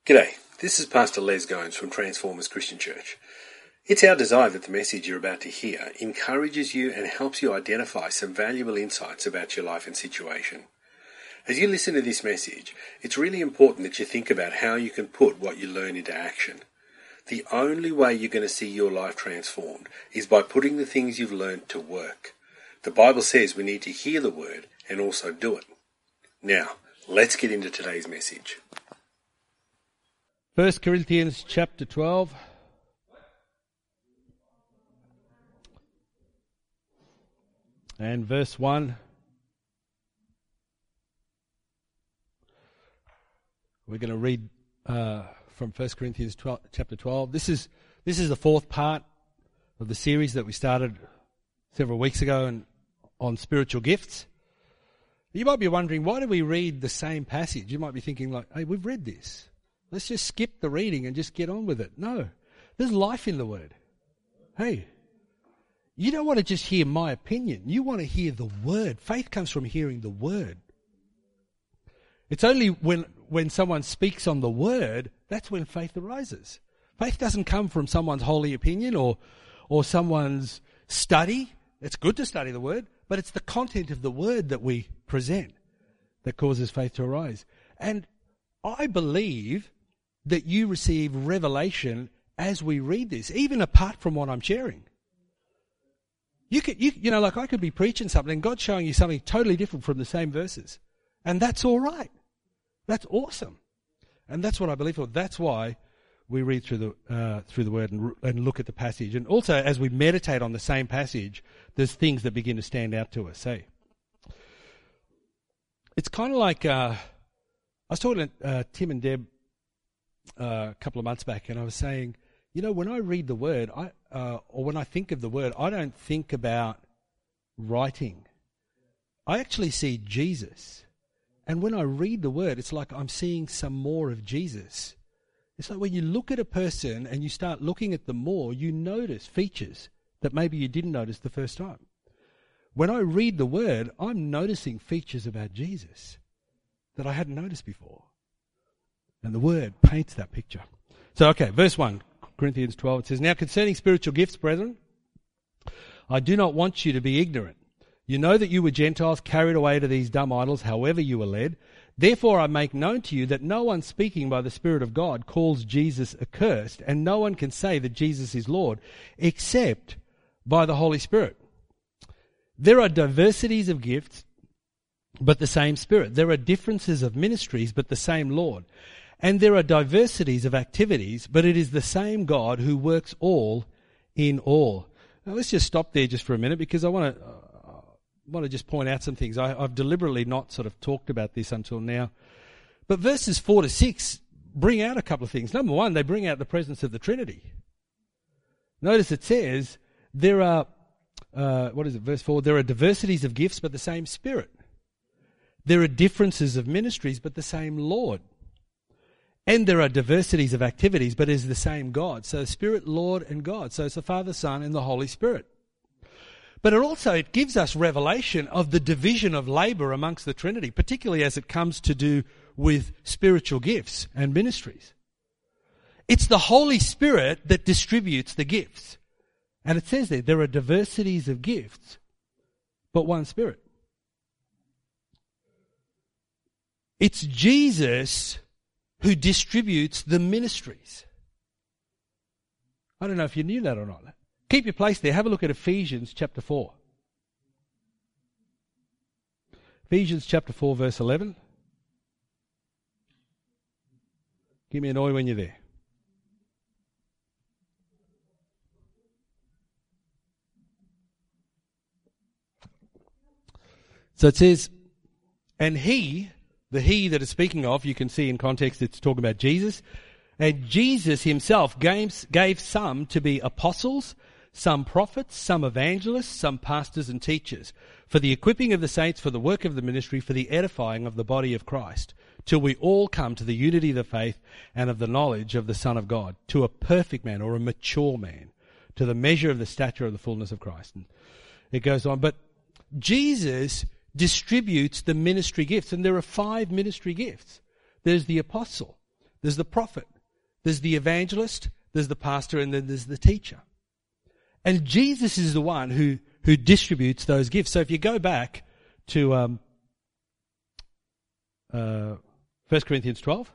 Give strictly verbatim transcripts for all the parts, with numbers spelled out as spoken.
G'day, this is Pastor Les Gomes from Transformers Christian Church. It's our desire that the message you're about to hear encourages you and helps you identify some valuable insights about your life and situation. As you listen to this message, it's really important that you think about how you can put what you learn into action. The only way you're going to see your life transformed is by putting the things you've learned to work. The Bible says we need to hear the word and also do it. Now, let's get into today's message. First Corinthians chapter twelve. And verse one. We're going to read uh, from First Corinthians twelve, chapter twelve. This is this is the fourth part of the series that we started several weeks ago and on spiritual gifts. You might be wondering, why do we read the same passage? You might be thinking like, hey, we've read this. Let's just skip the reading and just get on with it. No, there's life in the word. Hey, you don't want to just hear my opinion. You want to hear the word. Faith comes from hearing the word. It's only when, when someone speaks on the word, that's when faith arises. Faith doesn't come from someone's holy opinion or, or someone's study. It's good to study the word, but it's the content of the word that we present that causes faith to arise. And I believe that you receive revelation as we read this, even apart from what I'm sharing. You could, you, you know, like I could be preaching something and God's showing you something totally different from the same verses. And that's all right. That's awesome. And that's what I believe for. That's why we read through the, uh, through the word and, and look at the passage. And also as we meditate on the same passage, there's things that begin to stand out to us, hey. It's kind of like, uh, I was talking to uh, Tim and Deb uh, a couple of months back, and I was saying, you know, when I read the word, I uh, or when I think of the word, I don't think about writing. I actually see Jesus. And when I read the word, it's like I'm seeing some more of Jesus. It's like when you look at a person and you start looking at them more, you notice features that maybe you didn't notice the first time. When I read the word, I'm noticing features about Jesus that I hadn't noticed before. And the word paints that picture. So, okay, verse one, Corinthians twelve, it says, "Now concerning spiritual gifts, brethren, I do not want you to be ignorant. You know that you were Gentiles carried away to these dumb idols, however you were led. Therefore I make known to you that no one speaking by the Spirit of God calls Jesus accursed, and no one can say that Jesus is Lord, except by the Holy Spirit. There are diversities of gifts, but the same Spirit. There are differences of ministries, but the same Lord. And there are diversities of activities, but it is the same God who works all in all." Now let's just stop there just for a minute, because I want to uh, want to just point out some things. I, I've deliberately not sort of talked about this until now. But verses four to six bring out a couple of things. Number one, they bring out the presence of the Trinity. Notice it says, there are, uh, what is it, verse four, there are diversities of gifts, but the same Spirit. There are differences of ministries, but the same Lord. And there are diversities of activities, but it is the same God. So Spirit, Lord, and God. So it's the Father, Son, and the Holy Spirit. But it also, it gives us revelation of the division of labour amongst the Trinity, particularly as it comes to do with spiritual gifts and ministries. It's the Holy Spirit that distributes the gifts. And it says there, there are diversities of gifts, but one Spirit. It's Jesus who distributes the ministries. I don't know if you knew that or not. Keep your place there. Have a look at Ephesians chapter four. Ephesians chapter four, verse eleven. Give me an oi when you're there. So it says, "And he," the he that is speaking of, you can see in context it's talking about Jesus. "And Jesus himself gave, gave some to be apostles, some prophets, some evangelists, some pastors and teachers, for the equipping of the saints, for the work of the ministry, for the edifying of the body of Christ, till we all come to the unity of the faith and of the knowledge of the Son of God, to a perfect man," or a mature man, "to the measure of the stature of the fullness of Christ." And it goes on. But Jesus distributes the ministry gifts, and there are five ministry gifts. There's the apostle, there's the prophet, there's the evangelist, there's the pastor, and then there's the teacher. And Jesus is the one who, who distributes those gifts. So if you go back to um, uh, First Corinthians twelve,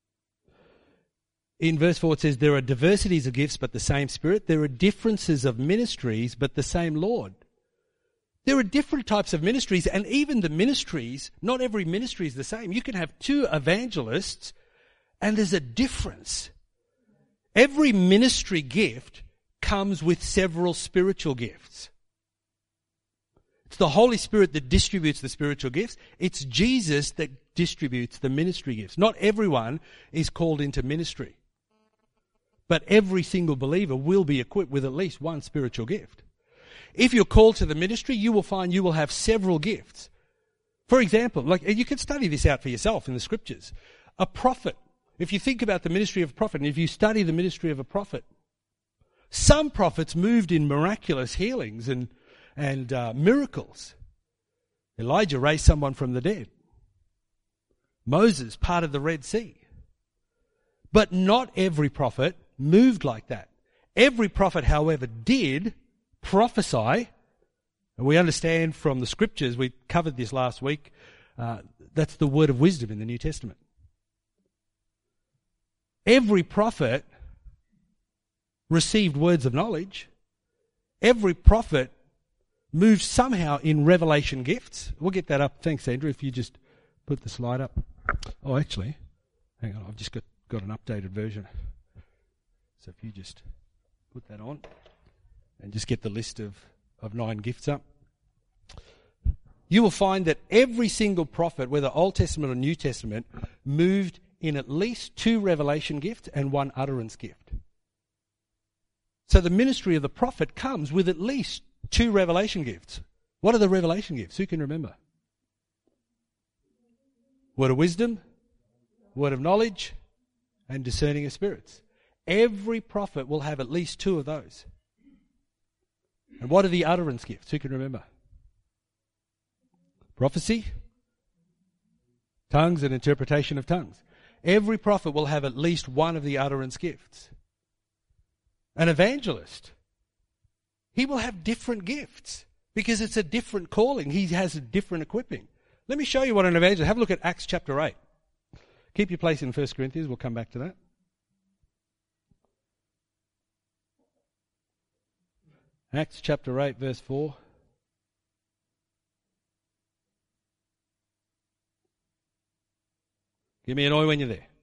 in verse four it says, there are diversities of gifts but the same Spirit. There are differences of ministries but the same Lord. There are different types of ministries, and even the ministries, not every ministry is the same. You can have two evangelists and there's a difference. Every ministry gift comes with several spiritual gifts. It's the Holy Spirit that distributes the spiritual gifts. It's Jesus that distributes the ministry gifts. Not everyone is called into ministry. But every single believer will be equipped with at least one spiritual gift. If you're called to the ministry, you will find you will have several gifts. For example, like you can study this out for yourself in the scriptures. A prophet, if you think about the ministry of a prophet, and if you study the ministry of a prophet, some prophets moved in miraculous healings and, and uh, miracles. Elijah raised someone from the dead. Moses parted the Red Sea. But not every prophet moved like that. Every prophet, however, did prophesy. And we understand from the scriptures, we covered this last week, uh, that's the word of wisdom in the New Testament. Every prophet received words of knowledge. Every prophet moved somehow in revelation gifts. We'll get that up. Thanks, Andrew, if you just put the slide up. Oh, actually, hang on, I've just got, got an updated version. So if you just put that on and just get the list of, of nine gifts up, you will find that every single prophet, whether Old Testament or New Testament, moved in at least two revelation gifts and one utterance gift. So the ministry of the prophet comes with at least two revelation gifts. What are the revelation gifts? Who can remember? Word of wisdom, word of knowledge, and discerning of spirits. Every prophet will have at least two of those. And what are the utterance gifts? Who can remember? Prophecy, tongues, and interpretation of tongues. Every prophet will have at least one of the utterance gifts. An evangelist, he will have different gifts because it's a different calling. He has a different equipping. Let me show you what an evangelist. Have a look at Acts chapter eight. Keep your place in First Corinthians. We'll come back to that. Acts chapter eight, verse four. Give me an oi when you're there.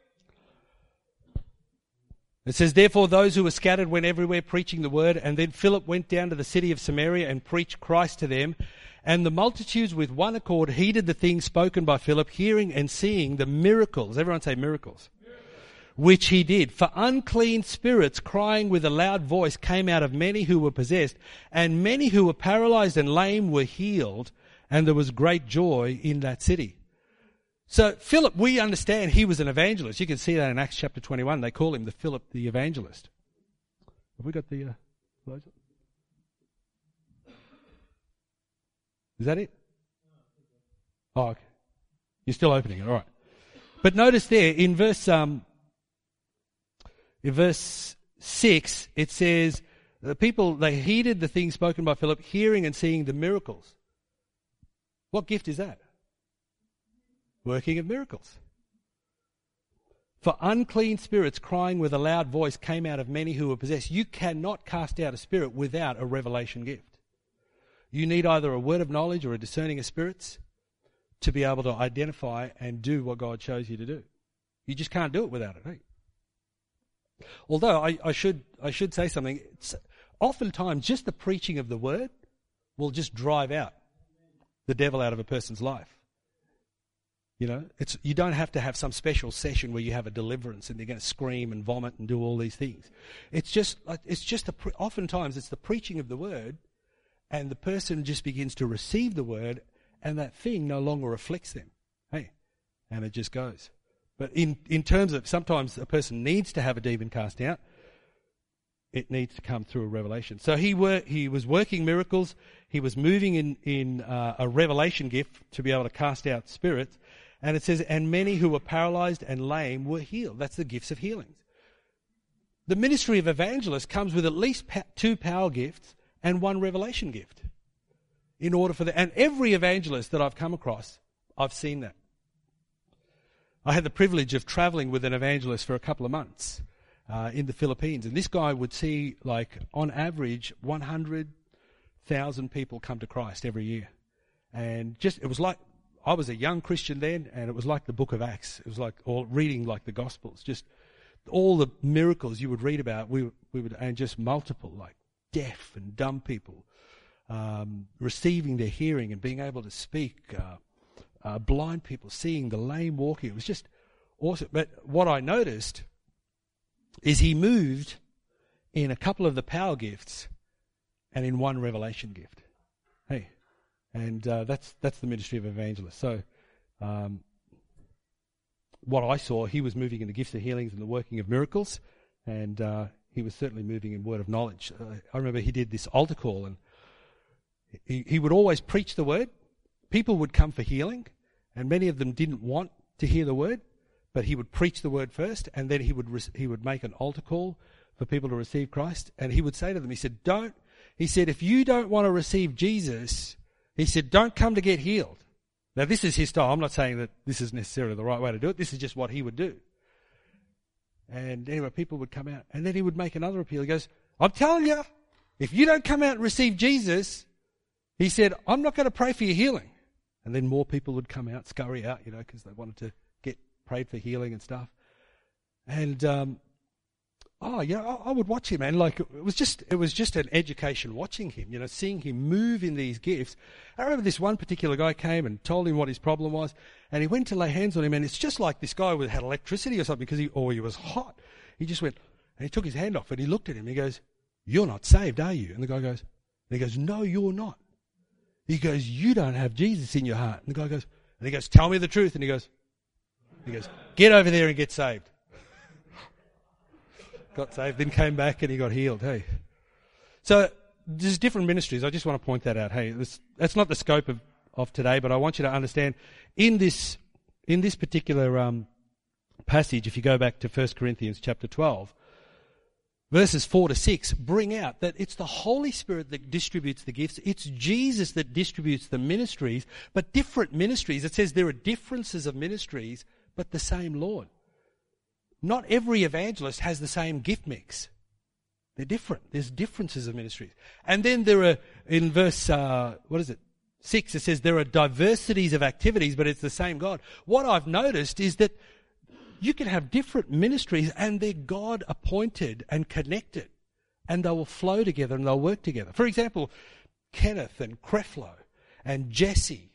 It says, therefore those who were scattered went everywhere preaching the word, and then Philip went down to the city of Samaria and preached Christ to them. And the multitudes with one accord heeded the things spoken by Philip, hearing and seeing the miracles. Everyone say miracles. Which he did. For unclean spirits, crying with a loud voice, came out of many who were possessed, and many who were paralyzed and lame were healed, and there was great joy in that city. So Philip, we understand he was an evangelist. You can see that in Acts chapter twenty-one. They call him the Philip the evangelist. Have we got the uh, slides up? Is that it? Oh, okay. You're still opening it, all right. But notice there in verse um, in verse six, it says the people they heeded the things spoken by Philip, hearing and seeing the miracles. What gift is that? Working of miracles. For unclean spirits crying with a loud voice came out of many who were possessed. You cannot cast out a spirit without a revelation gift. You need either a word of knowledge or a discerning of spirits to be able to identify and do what God shows you to do. You just can't do it without it. Hey? Although I, I should I should say something. It's, oftentimes just the preaching of the word will just drive out the devil out of a person's life. You know, it's you don't have to have some special session where you have a deliverance and they're going to scream and vomit and do all these things. It's just like it's just the pre- oftentimes it's the preaching of the word, and the person just begins to receive the word, and that thing no longer afflicts them. Hey, and it just goes. But in in terms of sometimes a person needs to have a demon cast out, it needs to come through a revelation. So he were he was working miracles. He was moving in in uh, a revelation gift to be able to cast out spirits. And it says, and many who were paralyzed and lame were healed. That's the gifts of healings. The ministry of evangelist comes with at least pa- two power gifts and one revelation gift. In order for the, and every evangelist that I've come across, I've seen that. I had the privilege of traveling with an evangelist for a couple of months uh, in the Philippines. And this guy would see, like, on average, one hundred thousand people come to Christ every year. And just, it was like, I was a young Christian then, and it was like the book of Acts. It was like all reading like the Gospels. Just all the miracles you would read about, we, we would, and just multiple, like deaf and dumb people um, receiving their hearing and being able to speak, uh, uh, blind people seeing, the lame walking. It was just awesome. But what I noticed is he moved in a couple of the power gifts and in one revelation gift. Hey, and uh, that's that's the ministry of evangelist. So um, what I saw, he was moving in the gifts of healings and the working of miracles, and uh, he was certainly moving in word of knowledge. Uh, I remember he did this altar call, and he, he would always preach the word. People would come for healing, and many of them didn't want to hear the word, but he would preach the word first, and then he would re- he would make an altar call for people to receive Christ, and he would say to them, he said, don't, he said, if you don't want to receive Jesus, he said, don't come to get healed. Now, this is his style. I'm not saying that this is necessarily the right way to do it. This is just what he would do. And anyway, people would come out, and then he would make another appeal. He goes, I'm telling you, if you don't come out and receive Jesus, he said, I'm not going to pray for your healing. And then more people would come out, scurry out, you know, because they wanted to get prayed for healing and stuff. And, um, oh, yeah, I, I would watch him, and like, it was just, it was just an education watching him, you know, seeing him move in these gifts. I remember this one particular guy came and told him what his problem was, and he went to lay hands on him, and it's just like this guy had electricity or something, because he, or he was hot. He just went, and he took his hand off, and he looked at him, and he goes, you're not saved, are you? And the guy goes, and he goes, no, you're not. He goes, you don't have Jesus in your heart. And the guy goes, and he goes, tell me the truth. And he goes, he goes, get over there and get saved. Got saved, then came back and he got healed. Hey, so there's different ministries. I just want to point that out. Hey, this, that's not the scope of, of today, but I want you to understand in this in this particular um, passage. If you go back to First Corinthians chapter twelve, verses four to six, bring out that it's the Holy Spirit that distributes the gifts. It's Jesus that distributes the ministries, but different ministries. It says there are differences of ministries, but the same Lord. Not every evangelist has the same gift mix. They're different. There's differences of ministries. And then there are, in verse, uh, what is it, six, it says there are diversities of activities, but it's the same God. What I've noticed is that you can have different ministries and they're God appointed and connected, and they will flow together and they'll work together. For example, Kenneth and Creflo and Jesse,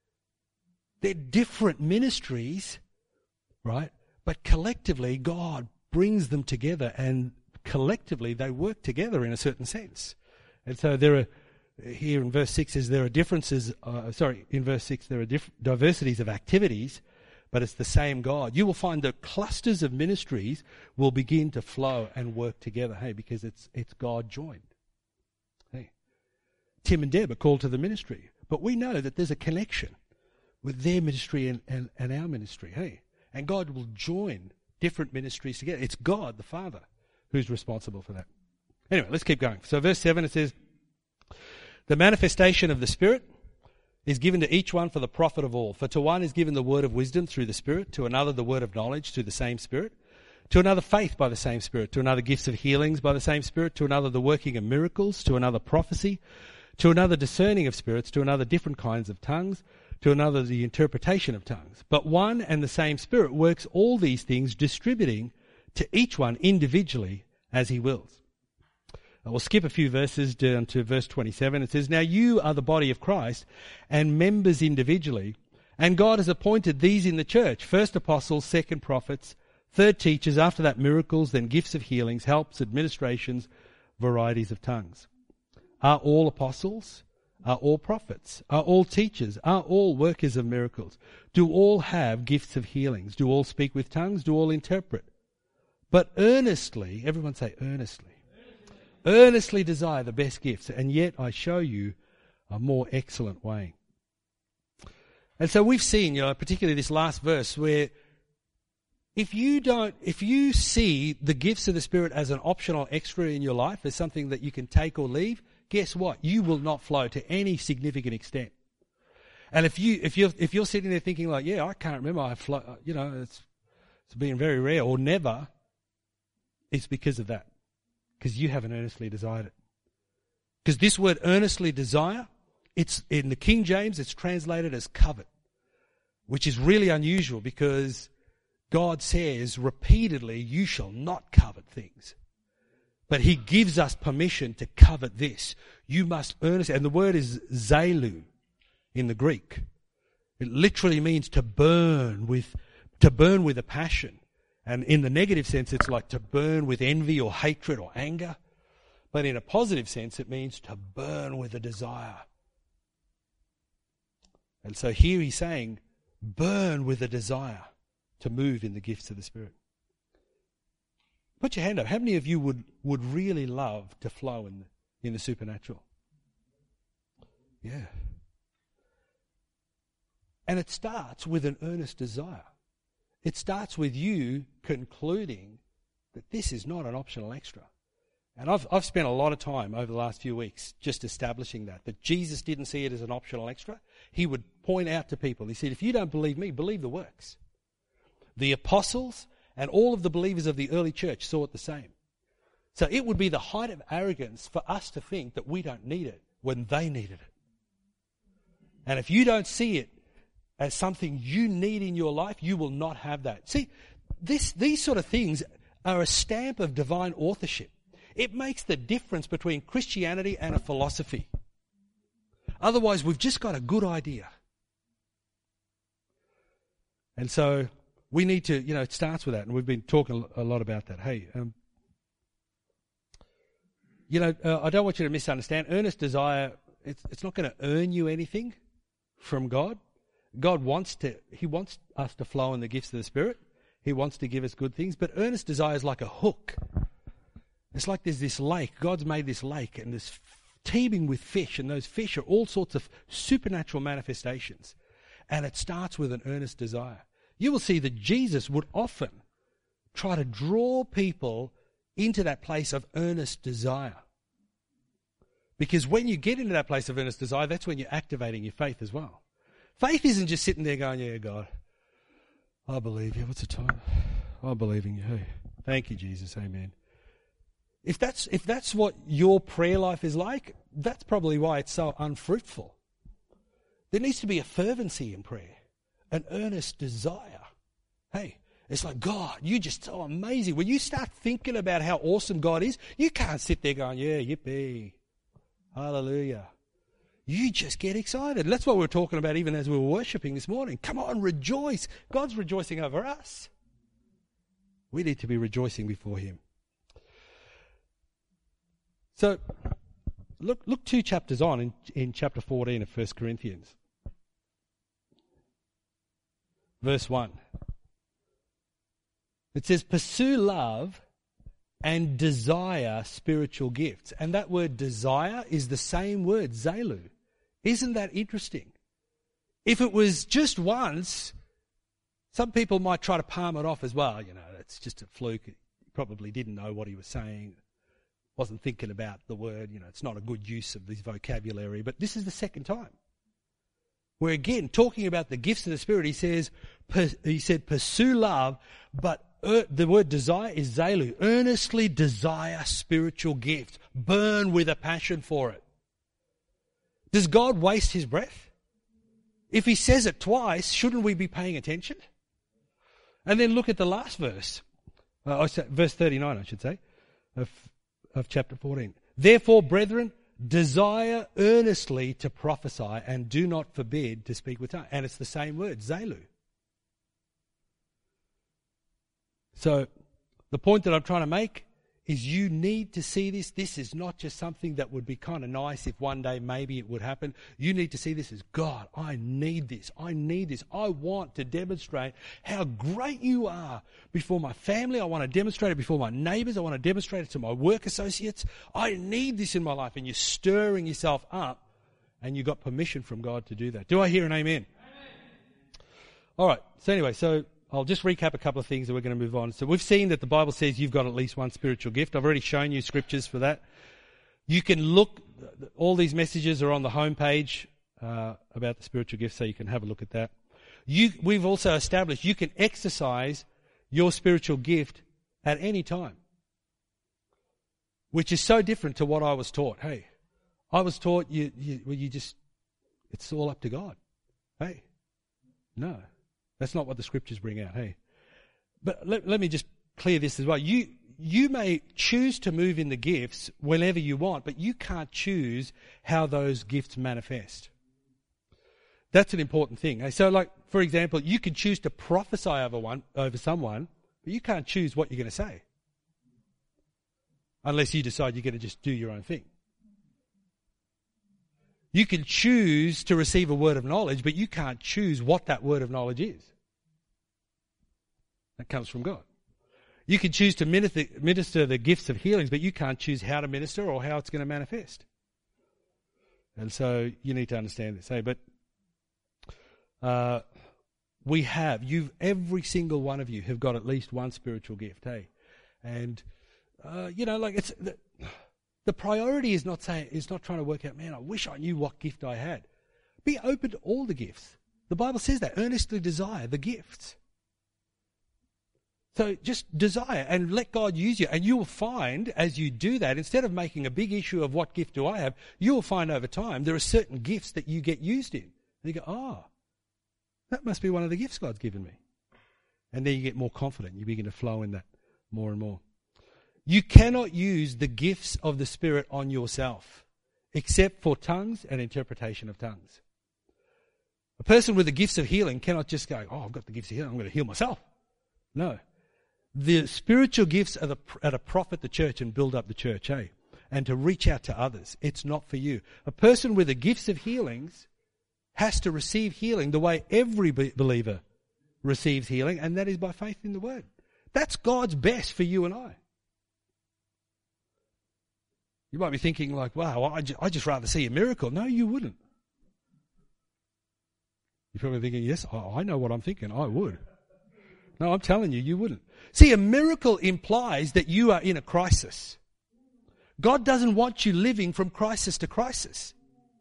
they're different ministries, right? But collectively, God brings them together, and collectively they work together in a certain sense. And so there are, here in verse six says there are differences, uh, sorry, in verse six there are diff- diversities of activities, but it's the same God. You will find that clusters of ministries will begin to flow and work together, hey, because it's it's God joined. Hey, Tim and Deb are called to the ministry, but we know that there's a connection with their ministry and, and, and our ministry, hey. And God will join different ministries together. It's God, the Father, who's responsible for that. Anyway, let's keep going. So verse seven, it says, the manifestation of the Spirit is given to each one for the profit of all. For to one is given the word of wisdom through the Spirit, to another the word of knowledge through the same Spirit, to another faith by the same Spirit, to another gifts of healings by the same Spirit, to another the working of miracles, to another prophecy, to another discerning of spirits, to another different kinds of tongues, to another the interpretation of tongues. But one and the same Spirit works all these things, distributing to each one individually as he wills. We'll skip a few verses down to verse twenty-seven. It says, now you are the body of Christ and members individually, and God has appointed these in the church, first apostles, second prophets, third teachers, after that miracles, then gifts of healings, helps, administrations, varieties of tongues. Are all apostles? Are all prophets? Are all teachers? Are all workers of miracles? Do all have gifts of healings? Do all speak with tongues? Do all interpret? But earnestly, everyone say earnestly, earnestly, earnestly desire the best gifts, and yet I show you a more excellent way. And so we've seen, you know, particularly this last verse where if you don't, if you see the gifts of the Spirit as an optional extra in your life, as something that you can take or leave, guess what? You will not flow to any significant extent. And if you, if you're, if you're sitting there thinking like, yeah, I can't remember, I flow, you know, it's, it's been very rare or never, it's because of that. Because you haven't earnestly desired it. Because this word earnestly desire, it's in the King James, it's translated as covet, which is really unusual because God says repeatedly, you shall not covet things. But he gives us permission to covet this. You must earnestly, and the word is zelu in the Greek. It literally means to burn with, to burn with a passion. And in the negative sense, it's like to burn with envy or hatred or anger. But in a positive sense, it means to burn with a desire. And so here he's saying, burn with a desire to move in the gifts of the Spirit. Put your hand up. How many of you would, would really love to flow in the, in the supernatural? Yeah. And it starts with an earnest desire. It starts with you concluding that this is not an optional extra. And I've, I've spent a lot of time over the last few weeks just establishing that, that Jesus didn't see it as an optional extra. He would point out to people, he said, if you don't believe me, believe the works. The apostles and all of the believers of the early church saw it the same. So it would be the height of arrogance for us to think that we don't need it when they needed it. And if you don't see it as something you need in your life, you will not have that. See, this, these sort of things are a stamp of divine authorship. It makes the difference between Christianity and a philosophy. Otherwise, we've just got a good idea. And so we need to, you know, it starts with that, and we've been talking a lot about that. Hey, um, you know, uh, I don't want you to misunderstand. Earnest desire, it's, it's not going to earn you anything from God. God wants to, he wants us to flow in the gifts of the Spirit. He wants to give us good things, but earnest desire is like a hook. It's like there's this lake. God's made this lake and it's teeming with fish, and those fish are all sorts of supernatural manifestations. And it starts with an earnest desire. You will see that Jesus would often try to draw people into that place of earnest desire. Because when you get into that place of earnest desire, that's when you're activating your faith as well. Faith isn't just sitting there going, yeah, God, I believe you. What's the time? I believe in you. Hey, thank you, Jesus. Amen. If that's, if that's what your prayer life is like, that's probably why it's so unfruitful. There needs to be a fervency in prayer, an earnest desire. Hey, it's like, God, you're just so amazing. When you start thinking about how awesome God is, you can't sit there going, yeah, yippee, hallelujah. You just get excited. That's what we were talking about even as we were worshipping this morning. Come on, rejoice. God's rejoicing over us. We need to be rejoicing before him. So, look look two chapters on in, in chapter fourteen of First Corinthians. Verse one. It says, pursue love and desire spiritual gifts. And that word desire is the same word, zelu. Isn't that interesting? If it was just once, some people might try to palm it off as well. You know, it's just a fluke. He probably didn't know what he was saying. Wasn't thinking about the word. You know, it's not a good use of this vocabulary. But this is the second time. Where again, talking about the gifts of the Spirit, he says, he said, pursue love, but er, the word desire is zelu. Earnestly desire spiritual gifts. Burn with a passion for it. Does God waste his breath? If he says it twice, shouldn't we be paying attention? And then look at the last verse. Uh, verse thirty-nine, I should say, of, of chapter fourteen. Therefore, brethren, desire earnestly to prophesy and do not forbid to speak with tongues. And it's the same word, zelu. So the point that I'm trying to make is you need to see this. This is not just something that would be kind of nice if one day maybe it would happen. You need to see this as, God, I need this. I need this. I want to demonstrate how great you are before my family. I want to demonstrate it before my neighbours. I want to demonstrate it to my work associates. I need this in my life. And you're stirring yourself up, and you've got permission from God to do that. Do I hear an amen? Amen. All right. So anyway, so I'll just recap a couple of things and we're going to move on. So we've seen that the Bible says you've got at least one spiritual gift. I've already shown you scriptures for that. You can look, all these messages are on the homepage uh, about the spiritual gifts, so you can have a look at that. You, we've also established you can exercise your spiritual gift at any time, which is so different to what I was taught. Hey, I was taught you, you, well, you just, it's all up to God. Hey, no, that's not what the scriptures bring out. Hey, but let, let me just clear this as well. You, you may choose to move in the gifts whenever you want, but you can't choose how those gifts manifest. That's an important thing. So, like, for example, you can choose to prophesy over one, over someone, but you can't choose what you're going to say. Unless you decide you're going to just do your own thing. You can choose to receive a word of knowledge, but you can't choose what that word of knowledge is. That comes from God. You can choose to minister, minister the gifts of healings, but you can't choose how to minister or how it's going to manifest. And so you need to understand this. Hey, but uh, we have, you've, every single one of you have got at least one spiritual gift. Hey, and uh, you know, like it's the, the priority is not saying is not trying to work out. Man, I wish I knew what gift I had. Be open to all the gifts. The Bible says that. Earnestly desire the gifts. So just desire and let God use you. And you will find as you do that, instead of making a big issue of what gift do I have, you will find over time there are certain gifts that you get used in. And you go, oh, that must be one of the gifts God's given me. And then you get more confident. You begin to flow in that more and more. You cannot use the gifts of the Spirit on yourself, except for tongues and interpretation of tongues. A person with the gifts of healing cannot just go, oh, I've got the gifts of healing, I'm going to heal myself. No. The spiritual gifts are, the, are to profit the church and build up the church, eh? And to reach out to others. It's not for you. A person with the gifts of healings has to receive healing the way every believer receives healing, and that is by faith in the Word. That's God's best for you and I. You might be thinking like, wow, I'd just, I'd just rather see a miracle. No, you wouldn't. You're probably thinking, yes, I know what I'm thinking. I would. No, I'm telling you, you wouldn't. See, a miracle implies that you are in a crisis. God doesn't want you living from crisis to crisis.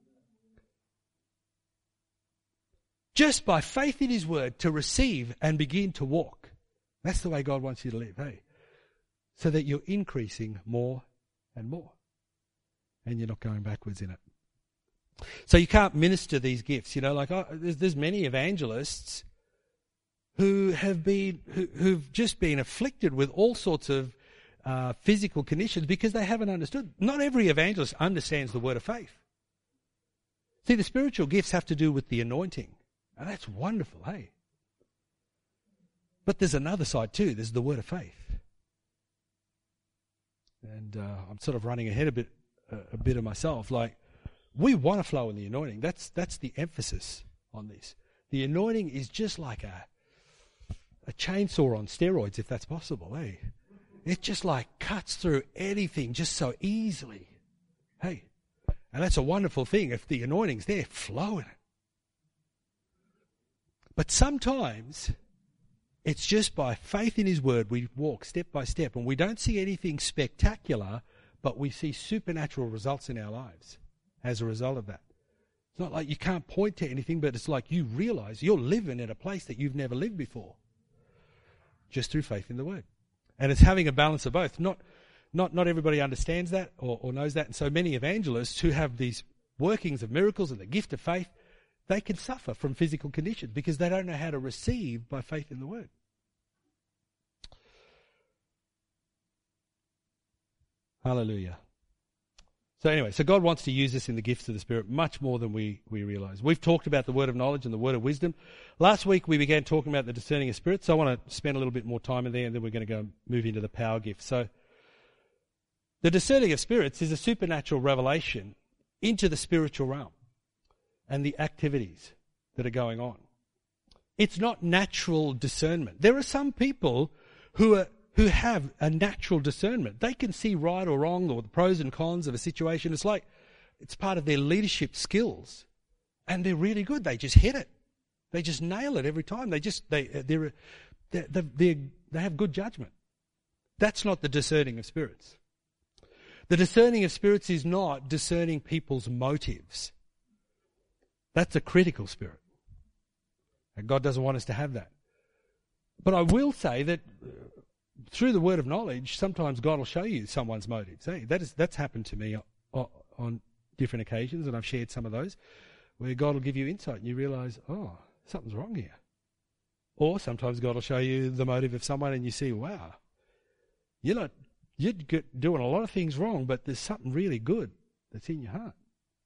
Just by faith in His Word to receive and begin to walk. That's the way God wants you to live, hey? So that you're increasing more and more. And you're not going backwards in it. So you can't minister these gifts. You know, like oh, there's, there's many evangelists who have been, who, who've just been afflicted with all sorts of uh, physical conditions because they haven't understood. Not every evangelist understands the word of faith. See, the spiritual gifts have to do with the anointing. And that's wonderful, hey? But there's another side too. There's the word of faith. And uh, I'm sort of running ahead a bit, uh, a bit of myself. Like, we want to flow in the anointing. That's that's the emphasis on this. The anointing is just like a a chainsaw on steroids, if that's possible, hey? It just like cuts through anything just so easily, hey? And that's a wonderful thing. If the anointing's there, flow in it. But sometimes it's just by faith in His Word we walk step by step, and we don't see anything spectacular, but we see supernatural results in our lives as a result of that. It's not like you can't point to anything, but it's like you realize you're living in a place that you've never lived before, just through faith in the Word. And it's having a balance of both. Not not, not everybody understands that or, or knows that, and so many evangelists who have these workings of miracles and the gift of faith, they can suffer from physical conditions because they don't know how to receive by faith in the Word. Hallelujah. So anyway, so God wants to use us in the gifts of the Spirit much more than we, we realize. We've talked about the word of knowledge and the word of wisdom. Last week we began talking about the discerning of spirits, so I want to spend a little bit more time in there, and then we're going to go move into the power gifts. So the discerning of spirits is a supernatural revelation into the spiritual realm and the activities that are going on. It's not natural discernment. There are some people who are who have a natural discernment. They can see right or wrong or the pros and cons of a situation. It's like it's part of their leadership skills, and they're really good. They just hit it. They just nail it every time. They just, they, they're, they're, they're, they have good judgment. That's not the discerning of spirits. The discerning of spirits is not discerning people's motives. That's a critical spirit. And God doesn't want us to have that. But I will say that through the word of knowledge, sometimes God will show you someone's motives. Hey, that is, that's happened to me on different occasions, and I've shared some of those, where God will give you insight and you realise, oh, something's wrong here. Or sometimes God will show you the motive of someone and you see, wow, you're not, you're doing a lot of things wrong, but there's something really good that's in your heart.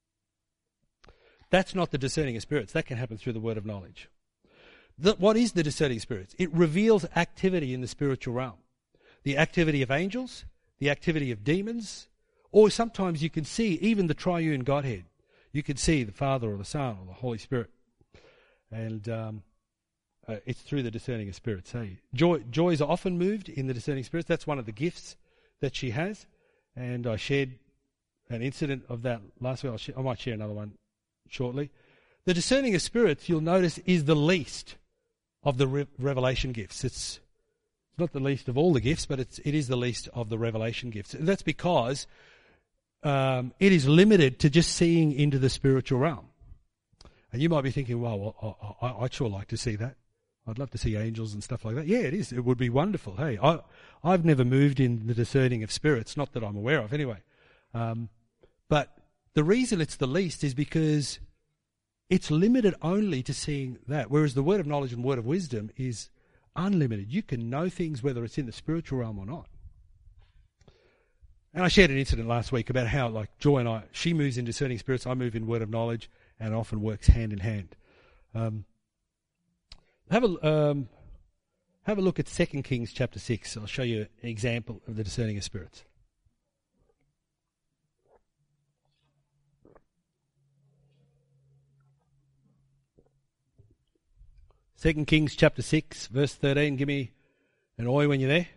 That's not the discerning of spirits. That can happen through the word of knowledge. The, what is the discerning of spirits? It reveals activity in the spiritual realm. The activity of angels, the activity of demons, or sometimes you can see even the triune Godhead. You can see the Father or the Son or the Holy Spirit. And um, uh, it's through the discerning of spirits. Hey, Joy, Joy is often moved in the discerning of spirits. That's one of the gifts that she has. And I shared an incident of that last week. I'll share, I might share another one shortly. The discerning of spirits, you'll notice, is the least of the re- revelation gifts. It's not the least of all the gifts, but it's, it is the least of the revelation gifts. And that's because um, it is limited to just seeing into the spiritual realm. And you might be thinking, well, well I, I, I'd sure like to see that. I'd love to see angels and stuff like that. Yeah, it is. It would be wonderful. Hey, I, I've never moved in the discerning of spirits, not that I'm aware of anyway. Um, but the reason it's the least is because it's limited only to seeing that, whereas the word of knowledge and word of wisdom is unlimited. You can know things whether it's in the spiritual realm or not. And I shared an incident last week about how, like, Joy and I, she moves in discerning spirits, I move in word of knowledge, and it often works hand in hand. Um, have a um, have a look at Second Kings chapter six. I'll show you an example of the discerning of spirits. Second Kings chapter six, verse thirteen. Give me an oi when you're there.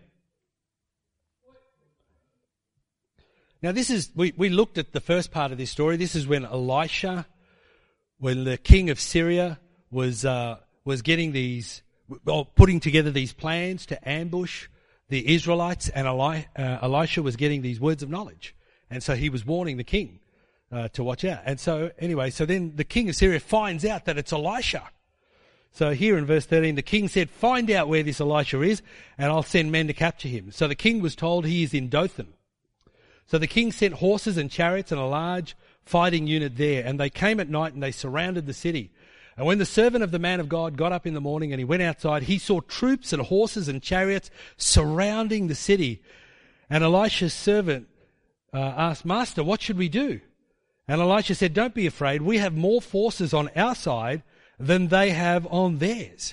Now this is, we, we looked at the first part of this story. This is when Elisha, when the king of Syria was uh, was getting these, well, putting together these plans to ambush the Israelites, and Eli, uh, Elisha was getting these words of knowledge. And so he was warning the king uh, to watch out. And so anyway, so then the king of Syria finds out that it's Elisha. So here in verse thirteen, the king said, find out where this Elisha is, and I'll send men to capture him. So the king was told he is in Dothan. So the king sent horses and chariots and a large fighting unit there, and they came at night and they surrounded the city. And when the servant of the man of God got up in the morning and he went outside, he saw troops and horses and chariots surrounding the city. And Elisha's servant uh, asked, Master, what should we do? And Elisha said, don't be afraid. We have more forces on our side than they have on theirs.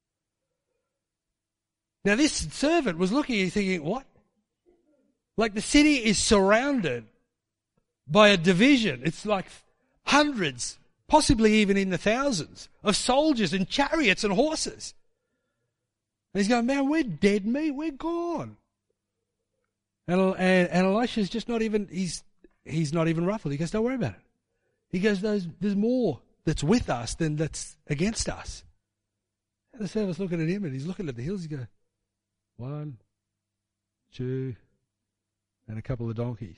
Now this servant was looking and thinking, what? Like the city is surrounded by a division. It's like hundreds, possibly even in the thousands, of soldiers and chariots and horses. And he's going, man, we're dead meat. We're gone. And, and, and Elisha's just not even, he's, he's not even ruffled. He goes, don't worry about it. He goes, there's, there's more that's with us than that's against us. And the servant's looking at him and he's looking at the hills. He goes, one, two, and a couple of donkeys.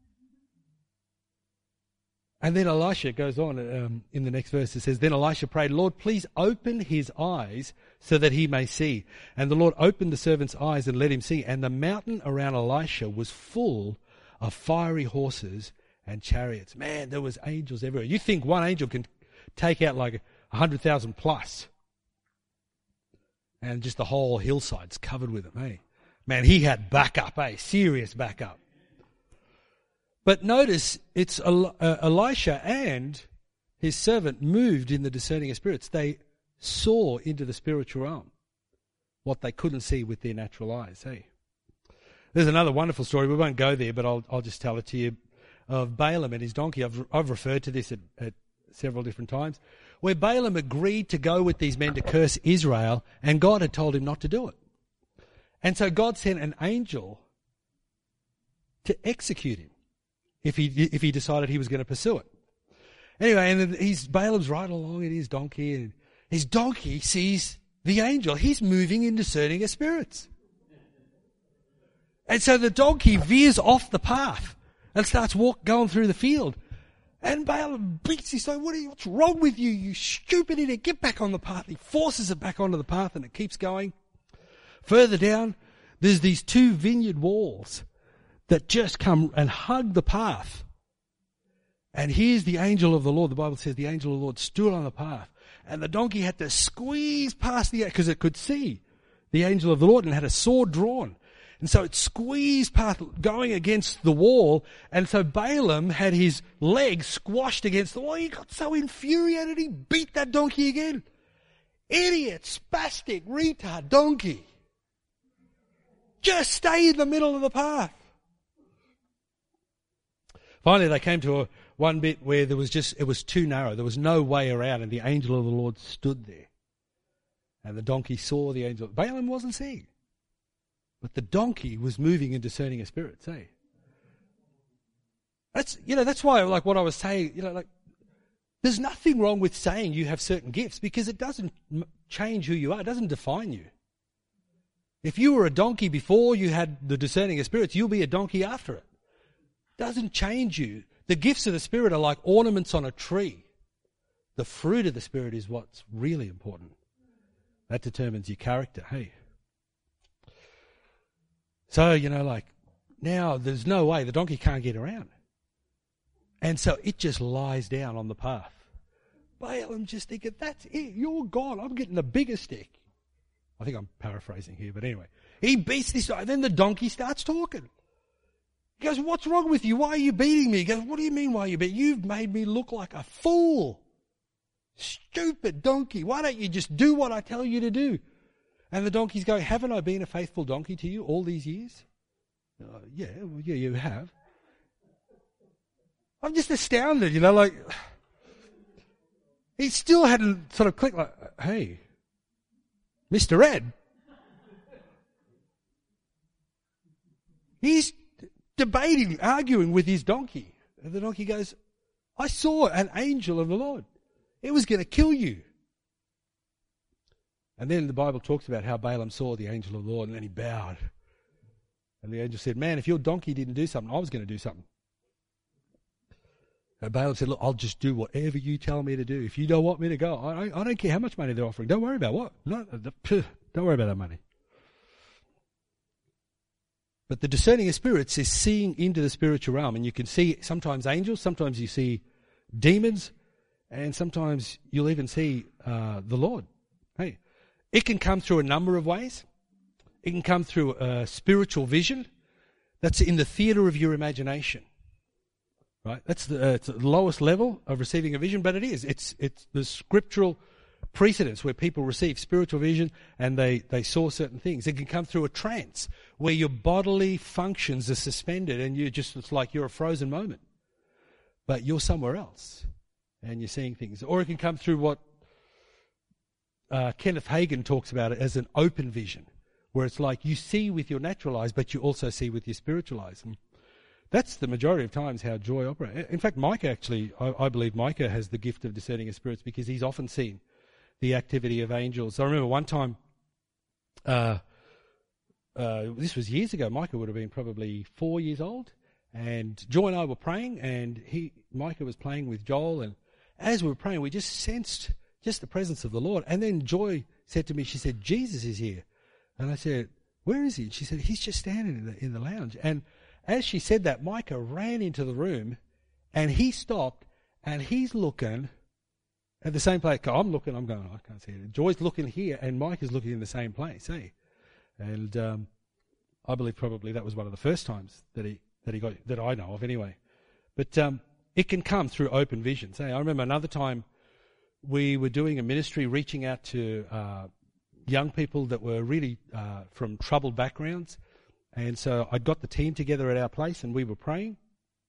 And then Elisha goes on um, in the next verse. It says, then Elisha prayed, Lord, please open his eyes so that he may see. And the Lord opened the servant's eyes and let him see. And the mountain around Elisha was full of fiery horses and chariots. Man, there was angels everywhere. You think one angel can take out like a hundred thousand plus. And just the whole hillside's covered with them, hey? Man, he had backup, eh? Serious backup. But notice, it's Elisha and his servant moved in the discerning of spirits. They saw into the spiritual realm what they couldn't see with their natural eyes, hey? There's another wonderful story. We won't go there, but I'll, I'll just tell it to you, of Balaam and his donkey. I've, I've referred to this at, at several different times, where Balaam agreed to go with these men to curse Israel, and God had told him not to do it. And so God sent an angel to execute him if he if he decided he was going to pursue it. Anyway, and he's Balaam's riding along in his donkey, and his donkey sees the angel. He's moving in discerning of spirits. And so the donkey veers off the path and starts walk, going through the field. And Balaam beats his son. What are you, what's wrong with you, you stupid idiot? Get back on the path. He forces it back onto the path and it keeps going. Further down, there's these two vineyard walls that just come and hug the path. And here's the angel of the Lord. The Bible says the angel of the Lord stood on the path. And the donkey had to squeeze past the, because it could see the angel of the Lord and had a sword drawn. And so it squeezed past, going against the wall. And so Balaam had his legs squashed against the wall. He got so infuriated, he beat that donkey again. Idiot, spastic, retard, donkey. Just stay in the middle of the path. Finally, they came to a, one bit where there was just, it was too narrow. There was no way around, and the angel of the Lord stood there. And the donkey saw the angel. Balaam wasn't seeing. But the donkey was moving and discerning of spirits, eh? That's, you know, that's why, like what I was saying, you know, like, there's nothing wrong with saying you have certain gifts because it doesn't m- change who you are. It doesn't define you. If you were a donkey before you had the discerning of spirits, you'll be a donkey after it. It doesn't change you. The gifts of the Spirit are like ornaments on a tree. The fruit of the Spirit is what's really important. That determines your character, hey? So, you know, like, now there's no way, the donkey can't get around. And so it just lies down on the path. Balaam just thinking, that's it, you're gone, I'm getting the bigger stick. I think I'm paraphrasing here, but anyway. He beats this guy, then the donkey starts talking. He goes, what's wrong with you? Why are you beating me? He goes, what do you mean why are you beating me? You've made me look like a fool. Stupid donkey. Why don't you just do what I tell you to do? And the donkey's going, haven't I been a faithful donkey to you all these years? Uh, yeah, well, yeah, you have. I'm just astounded, you know, like, he still hadn't sort of clicked like, hey, Mister Ed. He's debating, arguing with his donkey. And the donkey goes, I saw an angel of the Lord. It was going to kill you. And then the Bible talks about how Balaam saw the angel of the Lord and then he bowed. And the angel said, man, if your donkey didn't do something, I was going to do something. And Balaam said, look, I'll just do whatever you tell me to do. If you don't want me to go, I, I don't care how much money they're offering. Don't worry about what. No, don't worry about that money. But the discerning of spirits is seeing into the spiritual realm. And you can see sometimes angels, sometimes you see demons, and sometimes you'll even see uh, the Lord. Hey, it can come through a number of ways. It can come through a spiritual vision that's in the theatre of your imagination. Right? That's the, uh, it's the lowest level of receiving a vision, but it is. It's it's the scriptural precedents where people receive spiritual vision and they, they saw certain things. It can come through a trance where your bodily functions are suspended and you just, it's like you're a frozen moment. But you're somewhere else and you're seeing things. Or it can come through what uh, Kenneth Hagin talks about it as an open vision, where it's like you see with your natural eyes, but you also see with your spiritual eyes. And that's the majority of times how joy operates. In fact, Micah actually, I, I believe Micah has the gift of discerning of spirits because he's often seen the activity of angels. I remember one time, uh, uh, this was years ago, Micah would have been probably four years old, and Joy and I were praying, and he, Micah was playing with Joel, and as we were praying, we just sensed just the presence of the Lord. And then Joy said to me, she said, Jesus is here. And I said, where is he? And she said, he's just standing in the, in the lounge. And as she said that, Micah ran into the room, and he stopped, and he's looking at the same place. I'm looking, I'm going, I can't see it. Joy's looking here, and Micah's looking in the same place, eh? And um, I believe probably that was one of the first times that he that he got, that I know of anyway. But um, it can come through open visions. Eh? I remember another time we were doing a ministry reaching out to uh, young people that were really uh, from troubled backgrounds. And so I got the team together at our place and we were praying.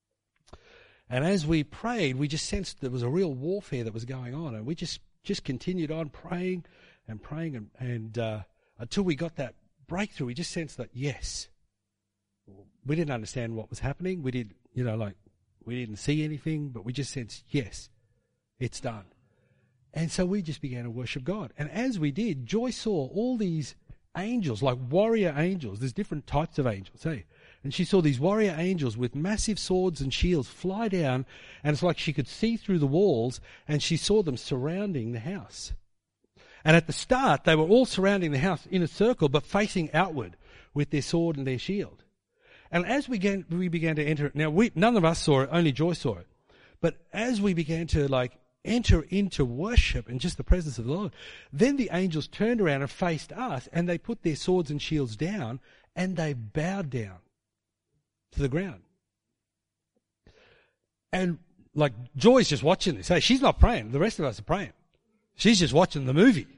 And as we prayed, we just sensed there was a real warfare that was going on. And we just, just continued on praying and praying and, and uh, until we got that breakthrough. We just sensed that, yes, we didn't understand what was happening. We did, you know, like we didn't see anything, but we just sensed, yes, it's done. And so we just began to worship God. And as we did, Joy saw all these angels, like warrior angels. There's different types of angels, hey? And she saw these warrior angels with massive swords and shields fly down, and it's like she could see through the walls, and she saw them surrounding the house. And at the start, they were all surrounding the house in a circle, but facing outward with their sword and their shield. And as we began, we began to enter, now we, none of us saw it, only Joy saw it. But as we began to like enter into worship and just the presence of the Lord, then the angels turned around and faced us, and they put their swords and shields down, and they bowed down to the ground. And like Joy's just watching this. Hey, she's not praying. The rest of us are praying. She's just watching the movie.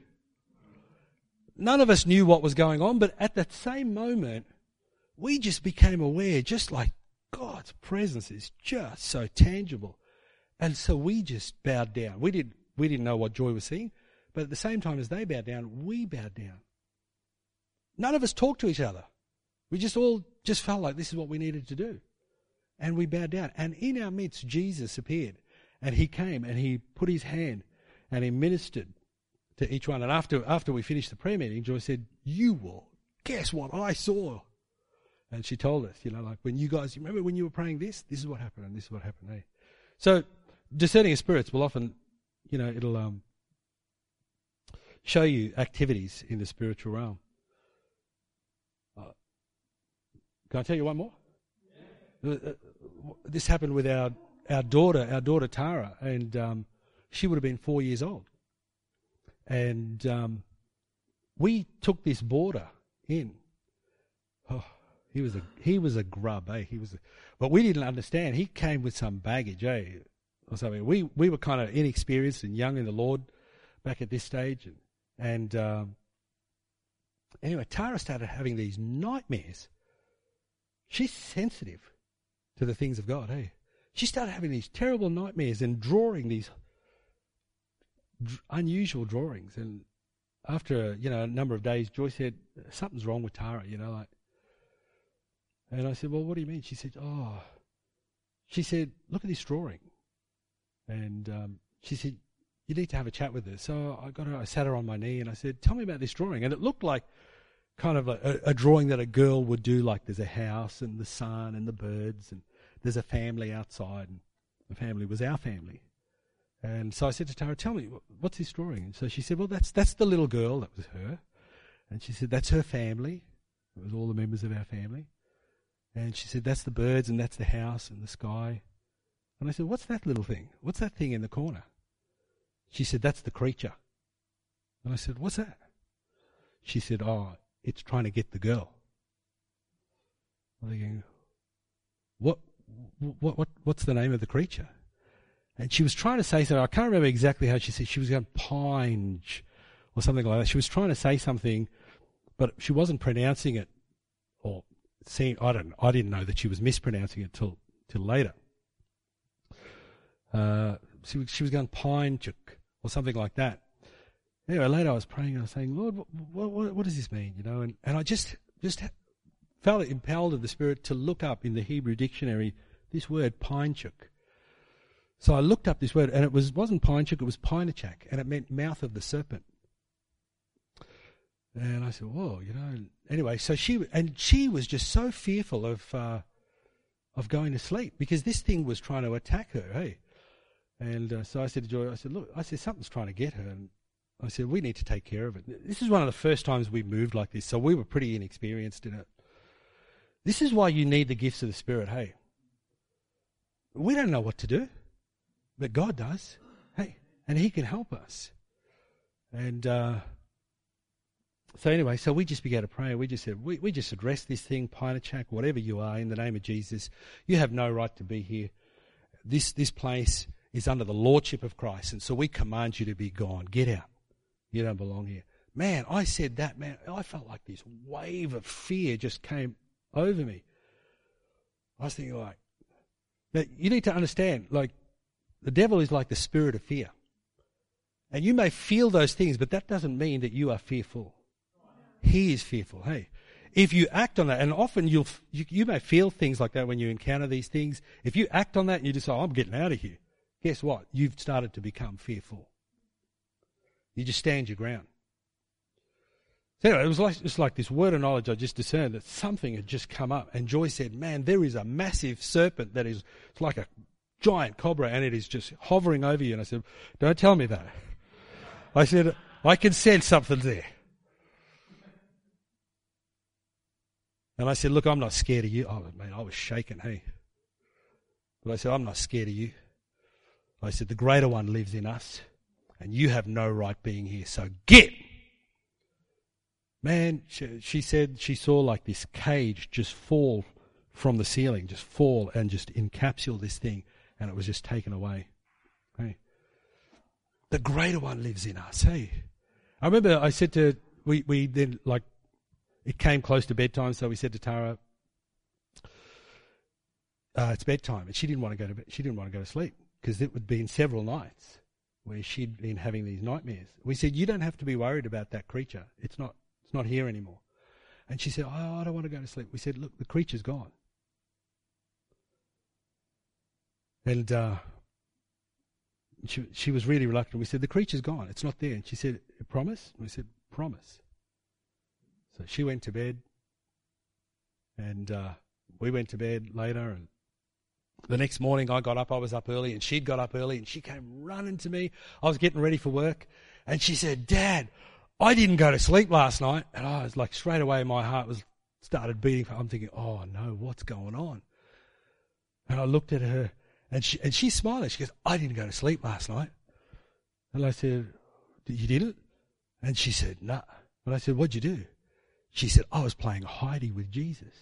None of us knew what was going on, but at that same moment, we just became aware, just like God's presence is just so tangible. And so we just bowed down. We didn't, we didn't know what Joy was seeing, but at the same time as they bowed down, we bowed down. None of us talked to each other. We just all just felt like this is what we needed to do. And we bowed down. And in our midst, Jesus appeared. And he came and he put his hand and he ministered to each one. And after after we finished the prayer meeting, Joy said, "You will guess what I saw." And she told us, you know, like when you guys, you remember when you were praying this? This is what happened and this is what happened. Hey? So discerning of spirits will often, you know, it'll um, show you activities in the spiritual realm. Uh, can I tell you one more? Yeah. Uh, this happened with our, our daughter, our daughter Tara, and um, she would have been four years old. And um, we took this boarder in. Oh, he was a he was a grub, eh? He was, a, but we didn't understand. He came with some baggage, eh? Or something. We we were kind of inexperienced and young in the Lord back at this stage, and, and um, anyway, Tara started having these nightmares. She's sensitive to the things of God, eh? She started having these terrible nightmares and drawing these dr- unusual drawings. And after you know a number of days, Joy said, "Something's wrong with Tara," you know, like. And I said, "Well, what do you mean?" She said, "Oh," she said, "Look at this drawing." And um, she said, "You need to have a chat with her." So I got her, I sat her on my knee and I said, "Tell me about this drawing." And it looked like kind of a, a drawing that a girl would do, like there's a house and the sun and the birds and there's a family outside, and the family was our family. And so I said to Tara, "Tell me, what's this drawing?" And so she said, "Well, that's that's the little girl." That was her. And she said, "That's her family." It was all the members of our family. And she said, "That's the birds and that's the house and the sky." And I said, "What's that little thing? What's that thing in the corner?" She said, "That's the creature." And I said, "What's that?" She said, "Oh, it's trying to get the girl." I'm thinking, what, what, what, what's the name of the creature? And she was trying to say something. I can't remember exactly how she said. She was going pinge or something like that. She was trying to say something, but she wasn't pronouncing it, or seeing. I don't. I didn't know that she was mispronouncing it till till later. Uh, she, she was going pinechuk or something like that. Anyway, later I was praying and I was saying, "Lord, what, what, what does this mean?" You know, and, and I just just felt impelled of the Spirit to look up in the Hebrew dictionary this word pinechuk. So I looked up this word, and it was wasn't pinechuk, it was pinechak, and it meant mouth of the serpent. And I said, "Whoa," you know. Anyway, so she and she was just so fearful of uh, of going to sleep because this thing was trying to attack her. Hey. And uh, so I said to Joy, I said, "Look," I said, "something's trying to get her." And I said, "We need to take care of it." This is one of the first times we moved like this, so we were pretty inexperienced in it. This is why you need the gifts of the Spirit, hey. We don't know what to do, but God does, hey, and He can help us. And uh, so anyway, so we just began to pray. We just said, we, we just addressed this thing, Pinechak, whatever you are, in the name of Jesus. You have no right to be here. This this place is under the lordship of Christ, and so we command you to be gone. Get out. You don't belong here. Man, I said that, man, I felt like this wave of fear just came over me. I was thinking like, now you need to understand, like, the devil is like the spirit of fear. And you may feel those things, but that doesn't mean that you are fearful. He is fearful, hey. If you act on that, and often you'll, you, you may feel things like that when you encounter these things. If you act on that and you decide, "I'm getting out of here," guess what? You've started to become fearful. You just stand your ground. So anyway, it was like, it was like this word of knowledge I just discerned that something had just come up. And Joy said, man, there is a massive serpent that is it's like a giant cobra and it is just hovering over you. And I said, don't tell me that. I said, I can sense something there. And I said, look, I'm not scared of you. Oh, man, I was shaking, hey. But I said, I'm not scared of you. I said, the greater one lives in us and you have no right being here. So get. Man, she, she said she saw like this cage just fall from the ceiling, just fall and just encapsulate this thing, and it was just taken away. Hey, the greater one lives in us. Hey, I remember I said to we we then like it came close to bedtime, so we said to Tara, uh, "It's bedtime," and she didn't want to go to bed. She didn't want to go to sleep because it would been several nights where she'd been having these nightmares. We said, "You don't have to be worried about that creature. It's not." It's not here anymore. And she said, oh, I don't want to go to sleep. We said, look, the creature's gone. And uh, she, she was really reluctant. We said, the creature's gone. It's not there. And she said, promise? And we said, promise. So she went to bed. And uh, we went to bed later. And the next morning I got up. I was up early. And she'd got up early. And she came running to me. I was getting ready for work. And she said, Dad, I didn't go to sleep last night, and I was like, straight away my heart was started beating. I'm thinking, oh no, what's going on? And I looked at her, and she and she's smiling. She goes, I didn't go to sleep last night. And I said, you didn't? And she said, no. Nah. And I said, what'd you do? She said, I was playing hidey with Jesus.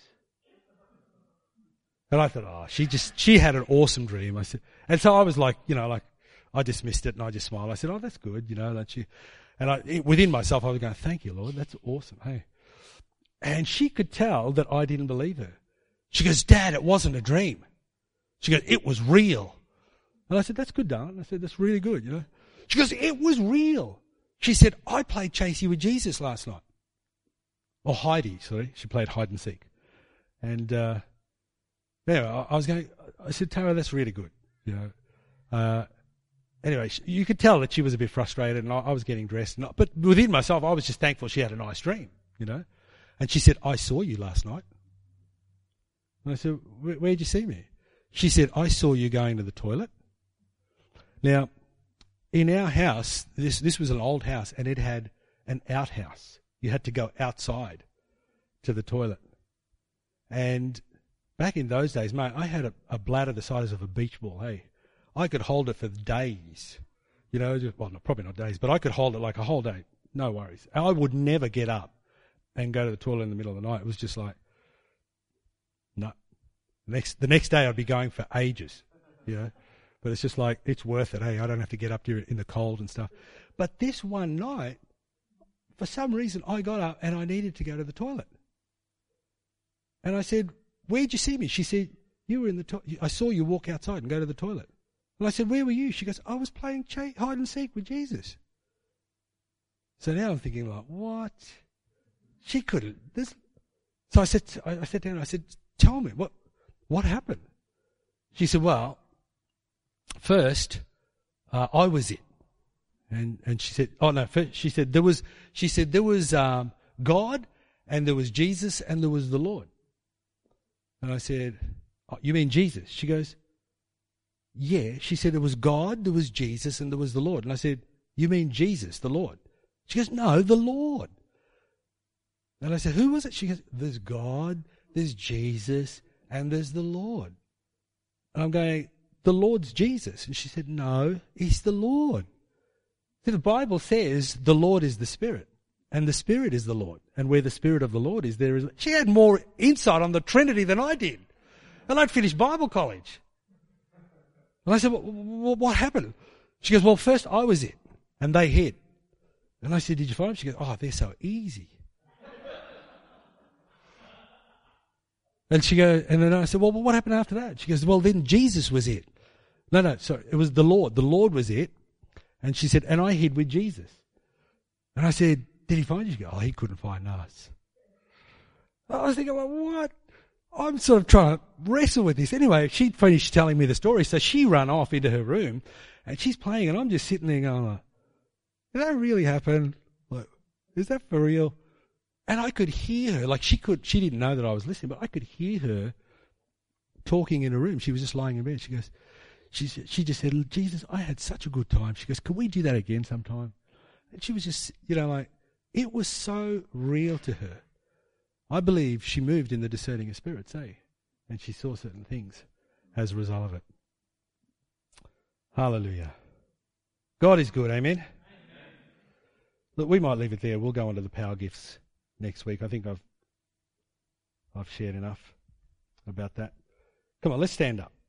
And I thought, oh, she just she had an awesome dream. I said, and so I was like, you know, like I dismissed it and I just smiled. I said, oh, that's good, you know, that she. And I, within myself, I was going, thank you, Lord. That's awesome. Hey. And she could tell that I didn't believe her. She goes, Dad, it wasn't a dream. She goes, it was real. And I said, that's good, darling. I said, that's really good, you know. She goes, it was real. She said, I played Chasey with Jesus last night. Or Heidi, sorry. She played hide and seek. And, uh, anyway, I, I was going, I said, Tara, that's really good, you know. Uh, Anyway, you could tell that she was a bit frustrated, and I, I was getting dressed. And I, but within myself, I was just thankful she had a nice dream, you know. And she said, I saw you last night. And I said, Where, where'd you see me? She said, I saw you going to the toilet. Now, in our house, this this was an old house, and it had an outhouse. You had to go outside to the toilet. And back in those days, mate, I had a, a bladder the size of a beach ball, hey. I could hold it for days, you know, just, well, not, probably not days, but I could hold it like a whole day, no worries. I would never get up and go to the toilet in the middle of the night. It was just like, no. Next, the next day I'd be going for ages, you know, but it's just like, it's worth it, hey, I don't have to get up here in the cold and stuff. But this one night, for some reason, I got up and I needed to go to the toilet. And I said, where'd you see me? She said, you were in the to- I saw you walk outside and go to the toilet. And I said, where were you? She goes, I was playing ch- hide and seek with Jesus. So now I'm thinking like, what? She couldn't. This. So I said, I said to her, I said, tell me, what, what happened? She said, well, first, uh, I was it. And, and she said, oh no, first, she said, there was, she said, there was, um, God and there was Jesus and there was the Lord. And I said, oh, you mean Jesus? She goes, yeah. She said, there was God, there was Jesus, and there was the Lord. And I said, you mean Jesus, the Lord? She goes, no, the Lord. And I said, who was it? She goes, there's God, there's Jesus, and there's the Lord. And I'm going, the Lord's Jesus. And she said, no, he's the Lord. See, the Bible says the Lord is the Spirit, and the Spirit is the Lord. And where the Spirit of the Lord is, there is... She had more insight on the Trinity than I did. And I'd finished Bible college. And I said, well, what happened? She goes, well, first I was it, and they hid. And I said, did you find them? She goes, oh, they're so easy. And she goes, and then I said, well, what happened after that? She goes, well, then Jesus was it. No, no, sorry, it was the Lord. The Lord was it. And she said, and I hid with Jesus. And I said, did he find you? She goes, oh, he couldn't find us. I was thinking, well, what? I'm sort of trying to wrestle with this. Anyway, she'd finished telling me the story, so she ran off into her room, and she's playing, and I'm just sitting there going, did that really happen? Like, is that for real? And I could hear her, like she could, she didn't know that I was listening, but I could hear her talking in a room. She was just lying in bed. She goes, she, she just said, Jesus, I had such a good time. She goes, can we do that again sometime? And she was just, you know, like, it was so real to her. I believe she moved in the discerning of spirits, eh? And she saw certain things as a result of it. Hallelujah. God is good, amen? Amen. Look, we might leave it there. We'll go on to the power gifts next week. I think I've I've shared enough about that. Come on, let's stand up.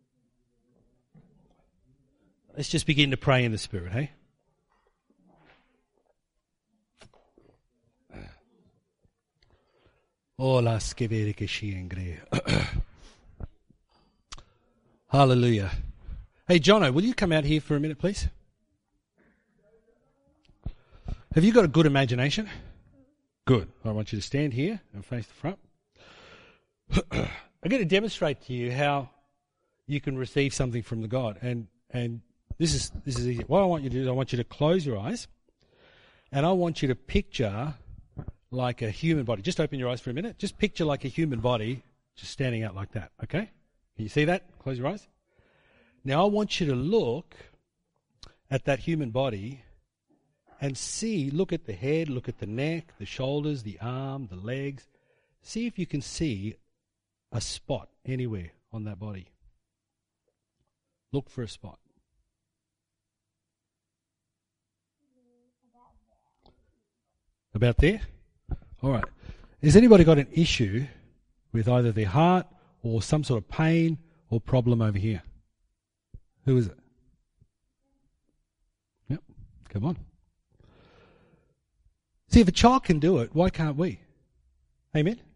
Let's just begin to pray in the Spirit, hey? Hallelujah. Hey, Jono, will you come out here for a minute, please? Have you got a good imagination? Good. I want you to stand here and face the front. I'm going to demonstrate to you how you can receive something from the God. And and this is this is easy. What I want you to do is I want you to close your eyes, and I want you to picture like a human body. Just open your eyes for a minute. Just picture like a human body just standing out like that, okay? Can you see that? Close your eyes. Now I want you to look at that human body and see, look at the head, look at the neck, the shoulders, the arm, the legs. See if you can see a spot anywhere on that body. Look for a spot. About there? All right. Has anybody got an issue with either their heart or some sort of pain or problem over here? Who is it? Yep. Come on. See, if a child can do it, why can't we? Amen?